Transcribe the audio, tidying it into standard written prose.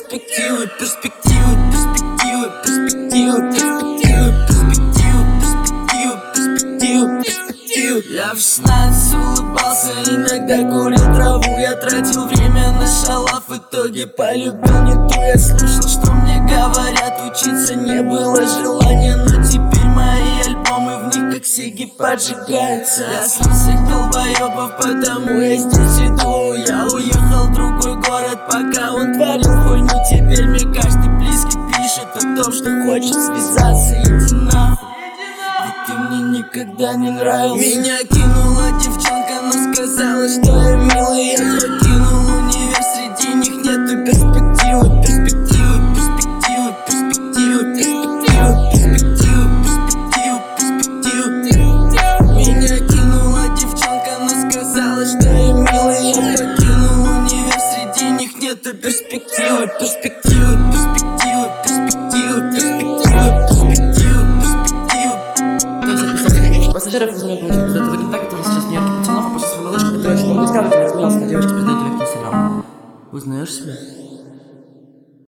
перспективы, перспективы, перспективы, перспективы, перспективы, перспективы, перспективы, перспективы, перспективы. Я в 16 улыбался, иногда курил траву. Я тратил время на шалав, в итоге полюбил не ту. Я слушал, что мне говорят, учиться не было желания, но теперь мои альбомы, в них как сиги поджигаются. Я слил всех долбоебов, потому я здесь иду. Я уехал в другой город, пока он творил хуйню. Теперь мне каждый близкий пишет о том, что хочет связаться. Иди нахуй, ведь ты мне никогда не нравился. Меня кинула девчонка, но сказала, что я милый. Я покинул универ, среди них нету перспективы, перспективы, перспективы, перспективы, перспективы, перспективы, перспективы, перспективы. Меня кинула девчонка, но сказала, что я милый. Я покинул универ, среди них нету перспективы, перспективы, перспективы, перспективы, перспективы, перспективы, перспективы. Пассажиров из меня получил. Это выглядит так, который сейчас в Нью-Йорке пацанов, а после своей малышки, который очень много искал, который разменялся на девочке, передает тебе в Инстаграм. Узнаешь себя?